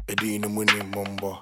Edina Muni Mumbo.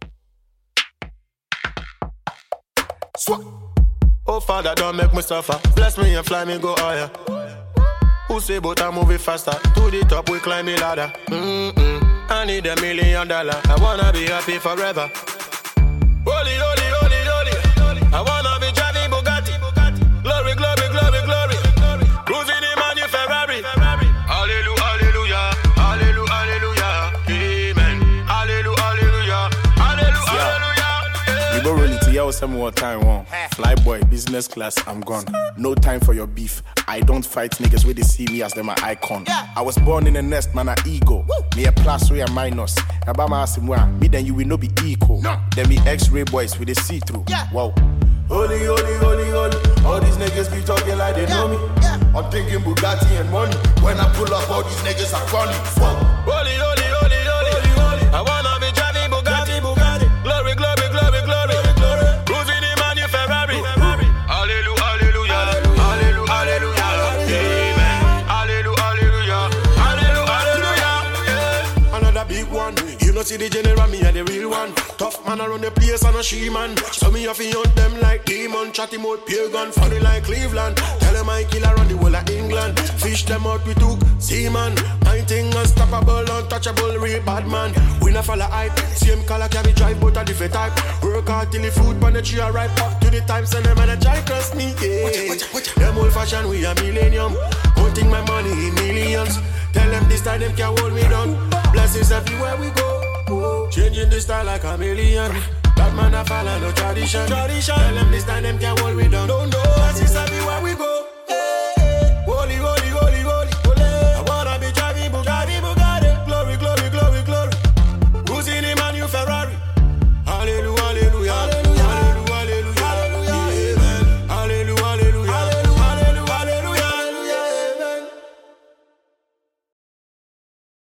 Swat. Oh Father, don't make me suffer. Bless me and fly me go higher. Who say but I move it faster? To the top we climb the ladder. I need $1 million. I wanna be happy forever. Holy, holy, holy, holy. I wanna be driving Bugatti. Glory, glory, glory, glory. Cruising in my new Ferrari. Hallelujah, hallelujah, hallelujah, hallelujah. Amen. Hallelujah, hallelujah, hallelujah, hallelujah. You go really to yell some more time, one. Flyboy, business class, I'm gone. No time for your beef. I don't fight niggas where they see me as them my icon. I was born in a nest, man, a ego. Me a plus, we a minus. Abama asimwa, me then you will not be equal. Then me X-ray boys with a see-through. Wow. Holy, holy, holy, holy. All these niggas be talking like they know me. I'm thinking Bugatti and money. When I pull up, all these niggas are funny. Holy, holy, holy, holy, holy. I wanna be driving Bugatti, Bugatti. Glory, glory, glory, glory, glory. Cruising in my new Ferrari. Hallelujah, hallelujah, hallelujah, hallelujah. Amen. Hallelujah, hallelujah, hallelujah, hallelujah. Another big one. You know see the general, me and the real one. Tough man around the place and a she-man. So me have to hunt them like demon. Chat him out, peer gun, funny like Cleveland. Tell them I kill around the whole of England. Fish them out, we took seaman. My thing unstoppable, untouchable, real bad man. We not follow hype. Same color carry drive, but a different type. Work hard till the food pan the tree right up to the time. Send them and a try trust me, yeah. Them old fashioned, we a millennium. Counting my money in millions. Tell them this time them can't hold me down. Blessings everywhere we go. Changing the style like a million. That man a follow no tradition. Tell them this time them can't hold me down. Don't know, blessings everywhere we go.